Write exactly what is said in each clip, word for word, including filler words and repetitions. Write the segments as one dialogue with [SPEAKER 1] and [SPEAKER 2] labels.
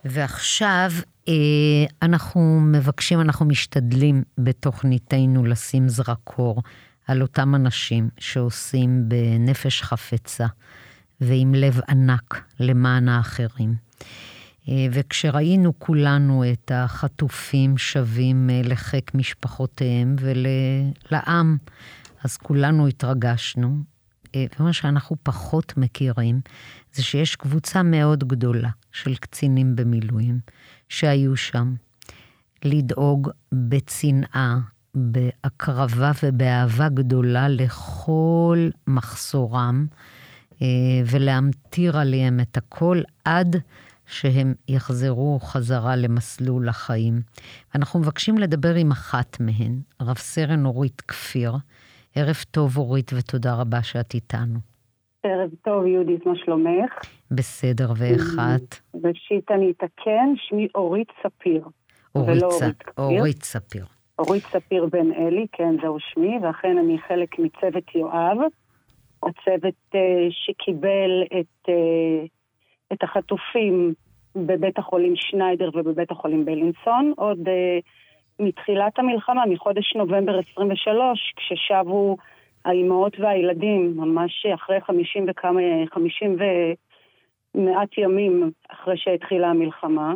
[SPEAKER 1] ועכשיו אנחנו מבקשים, אנחנו משתדלים בתוכניתנו לשים זרקור על אותם אנשים שעושים בנפש חפצה ועם לב ענק למען האחרים. וכשראינו כולנו את החטופים שווים לחק משפחותיהם ולעם, אז כולנו התרגשנו. ומה שאנחנו פחות מכירים, זה שיש קבוצה מאוד גדולה של קצינים במילואים, שהיו שם לדאוג בצנעה, בהקרבה ובאהבה גדולה לכל מחסורם, ולהמטיר עליהם את הכל עד שהם יחזרו חזרה למסלול החיים. אנחנו מבקשים לדבר עם אחת מהן, רב סרן אורית כפיר. ערב טוב אורית, ותודה רבה שאת איתנו.
[SPEAKER 2] ערב טוב יהודית, מה שלומך?
[SPEAKER 1] בסדר, ואחת?
[SPEAKER 2] ראשית אני אתקן, שמי אורית ספיר.
[SPEAKER 1] אורית, צ... אורית ספיר.
[SPEAKER 2] אורית ספיר בן אלי, כן, זהו שמי, ואכן אני חלק מצוות יואב, הצוות uh, שקיבל את, uh, את החטופים בבית החולים שניידר ובבית החולים בלינסון, עוד uh, מתחילת המלחמה, מחודש נובמבר עשרים ושלוש, כששבו האימהות והילדים, ממש אחרי חמישים וכמה, חמישים ומעט ימים אחרי שהתחילה המלחמה.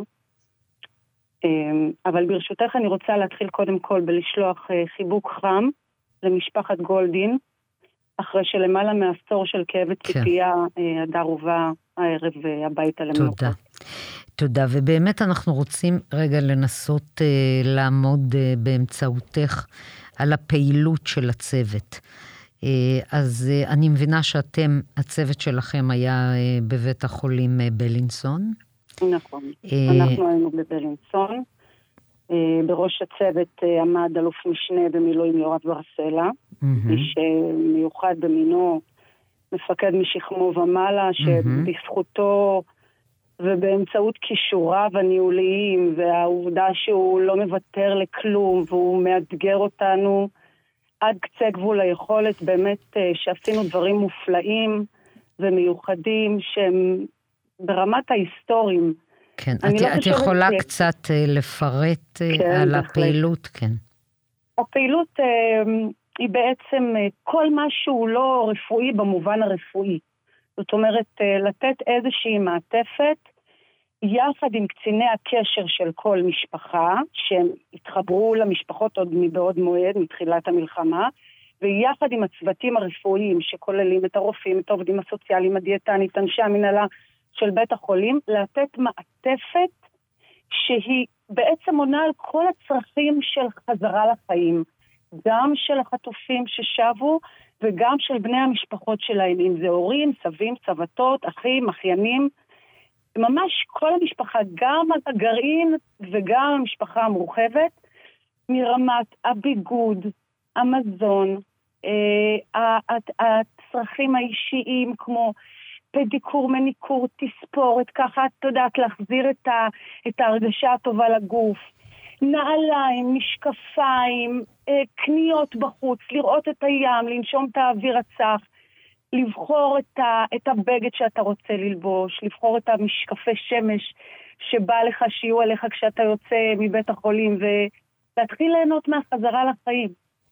[SPEAKER 2] אבל ברשותך אני רוצה להתחיל קודם כל בלשלוח חיבוק חם למשפחת גולדין, אחרי שלמעלה מעשור של כאב ציפייה, הדר הובא הערב הביתה למנוחה.
[SPEAKER 1] תודה. תודה, ובאמת אנחנו רוצים רגע לנסות אה, לעמוד אה, באמצעותך על הפעילות של הצוות. אה, אז אה, אני מבינה שאתם, הצוות שלכם היה אה, בבית החולים אה, בלינסון.
[SPEAKER 2] נכון, אה, אנחנו היינו בבלינסון. אה, בראש הצוות אה, עמד אלוף משנה במילואים יורב ברסלה, mm-hmm. איש אה, מיוחד במינו, מפקד משכמו ומעלה, שבזכותו ובאמצעות כישוריו הניהוליים, והעובדה שהוא לא מוותר לכלום, והוא מאתגר אותנו עד קצה גבול היכולת, באמת שעשינו דברים מופלאים ומיוחדים, שהם ברמת ההיסטוריים.
[SPEAKER 1] כן, את, לא את יכולה ש... קצת לפרט כן, על בהחלט. הפעילות, כן.
[SPEAKER 2] הפעילות היא בעצם כל מה שהוא לא רפואי במובן הרפואי. זאת אומרת, לתת איזושהי מעטפת, יחד עם קציני הקשר של כל משפחה, שהם התחברו למשפחות עוד מבעוד מועד, מתחילת המלחמה, ויחד עם הצוותים הרפואיים, שכוללים את הרופאים, את העובדים הסוציאליים, הדיאטנית, אנשי המנהלה של בית החולים, לתת מעטפת שהיא בעצם עונה על כל הצרכים של חזרה לחיים, גם של החטופים ששבו, וגם של בני המשפחות שלהם, אם זה הורים, סבים, סבתות, אחים, אחיינים, ממש כל המשפחה, גם הגרעין וגם המשפחה המורחבת, מרמת הביגוד, המזון, אה, הצרכים האישיים כמו פדיקור, מניקור, תספורת, ככה את יודעת להחזיר את, ה, את ההרגשה הטובה לגוף, נעליים, משקפיים, אה, קניות בחוץ, לראות את הים, לנשום את האוויר הצח, לבחור את, ה, את הבגד שאתה רוצה ללבוש, לבחור את המשקפי שמש שבא לך שיהיו עליך כשאתה יוצא מבית החולים, ולהתחיל ליהנות מהחזרה לחיים.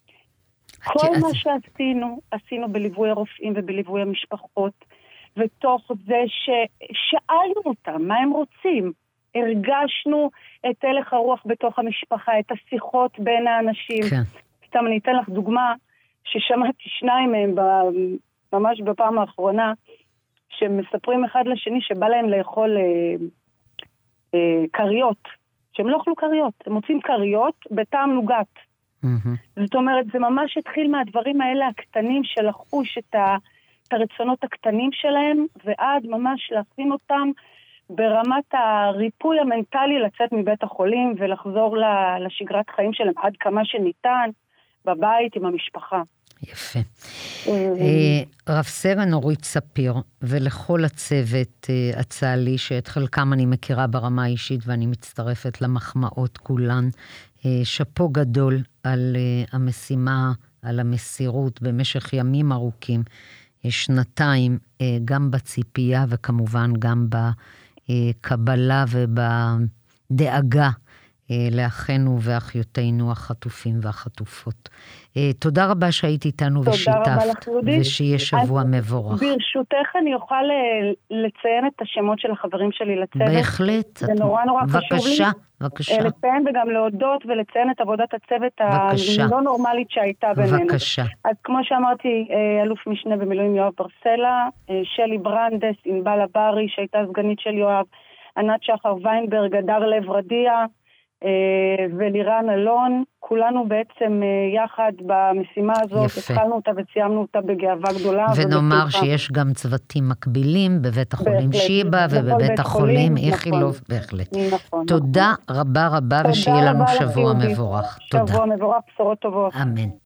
[SPEAKER 2] כל מה שעשינו, עשינו בליווי הרופאים ובליווי המשפחות, ותוך זה ששאלנו אותם מה הם רוצים, הרגשנו את הלך הרוח בתוך המשפחה, את השיחות בין האנשים. כן. סתם אני אתן לך דוגמה, ששמעתי שניים מהם ממש בפעם האחרונה, שמספרים אחד לשני שבא להם לאכול אה, אה, קריות, שהם לא אוכלו קריות, הם מוצאים קריות בטעם נוגת. Mm-hmm. זאת אומרת, זה ממש התחיל מהדברים האלה הקטנים של לחוש את, ה, את הרצונות הקטנים שלהם, ועד ממש להכין אותם ברמת הריפוי המנטלי לצאת מבית החולים ולחזור לשגרת חיים שלהם עד כמה שניתן בבית עם המשפחה.
[SPEAKER 1] יפה. רב סרן אורית ספיר ולכל הצוות הצה"לי, שאת חלקם אני מכירה ברמה האישית ואני מצטרפת למחמאות כולן, שפו גדול על המשימה, על המסירות במשך ימים ארוכים, שנתיים, גם בציפייה וכמובן גם בקבלה ובדאגה לאחינו ואחיותינו החטופים והחטופות. תודה רבה שהיית איתנו ושיתפת, ושיהיה שבוע מבורך.
[SPEAKER 2] ברשותך אני אוכל לציין את השמות של החברים שלי לצוות.
[SPEAKER 1] בהחלט.
[SPEAKER 2] זה נורא נורא חשוב לי.
[SPEAKER 1] בבקשה, בבקשה.
[SPEAKER 2] לציין וגם להודות ולציין את עבודת הצוות הלא נורמלית שהייתה בינינו.
[SPEAKER 1] בבקשה.
[SPEAKER 2] אז כמו שאמרתי, אלוף משנה במילואים יואב ברסלה, שלי ברנדס, ענבל הברי שהייתה סגנית של יואב, ענת שחר ויינברג, הדר לב רדיה, ולירן אלון, כולנו בעצם יחד במשימה הזאת, התחלנו אותה וסיימנו אותה בגאווה גדולה.
[SPEAKER 1] ונאמר שיש גם צוותים מקבילים בבית החולים שיבא ובבית החולים איכילוב, בהחלט. תודה רבה רבה ושיהיה לנו שבוע מבורך.
[SPEAKER 2] שבוע מבורך, בשורות טובות.
[SPEAKER 1] אמן.